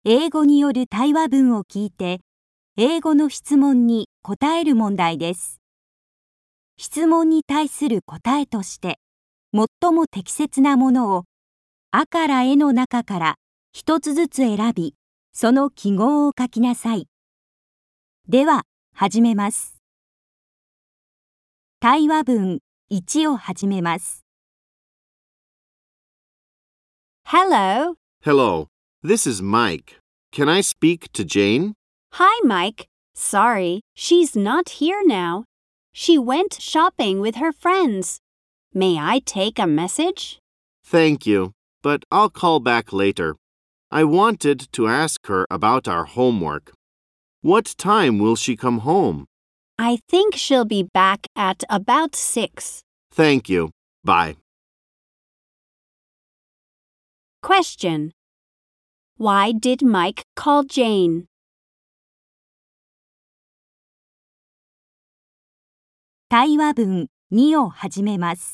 英語による対話文を聞いて、英語の質問に答える問題です。質問に対する答えとして、最も適切なものを、あからえの中から一つずつ選び、その記号を書きなさい。では、始めます。対話文1を始めます。 Hello. Hello, this is Mike. Can I speak to Jane? Hi, Mike. Sorry, she's not here now. She went shopping with her friends. May I take a message? Thank you, but I'll call back later. I wanted to ask her about our homework. What time will she come home? I think she'll be back at about 6. Thank you. Bye. Question. Why did Mike call Jane? 対話文2を始めます。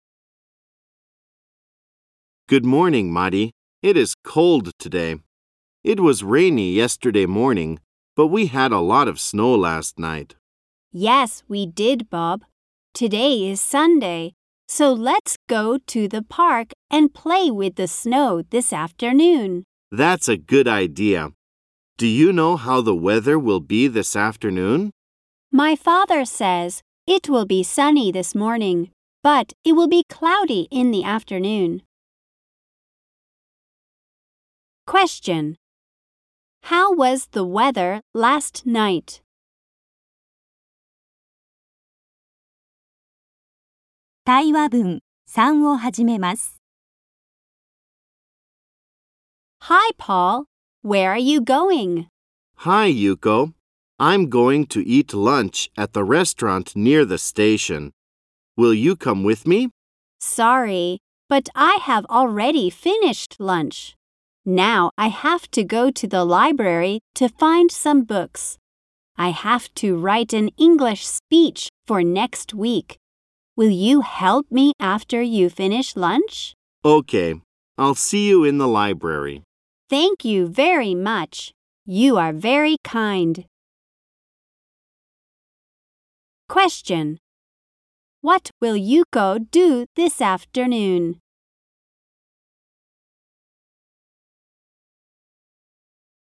Good morning, Marty. It is cold today. It was rainy yesterday morning, but we had a lot of snow last night. Yes, we did, Bob. Today is Sunday, so let's go to the park and play with the snow this afternoon. That's a good idea. Do you know how the weather will be this afternoon? My father says it will be sunny this morning, but it will be cloudy in the afternoon. Question. How was the weather last night? 対話文3を始めます。 Hi, Paul. Where are you going? Hi, Yuko. I'm going to eat lunch at the restaurant near the station. Will you come with me? Sorry, but I have already finished lunch. Now I have to go to the library to find some books. I have to write an English speech for next week. Will you help me after you finish lunch? Okay. I'll see you in the library. Thank you very much. You are very kind. Question. What will Yuko do this afternoon?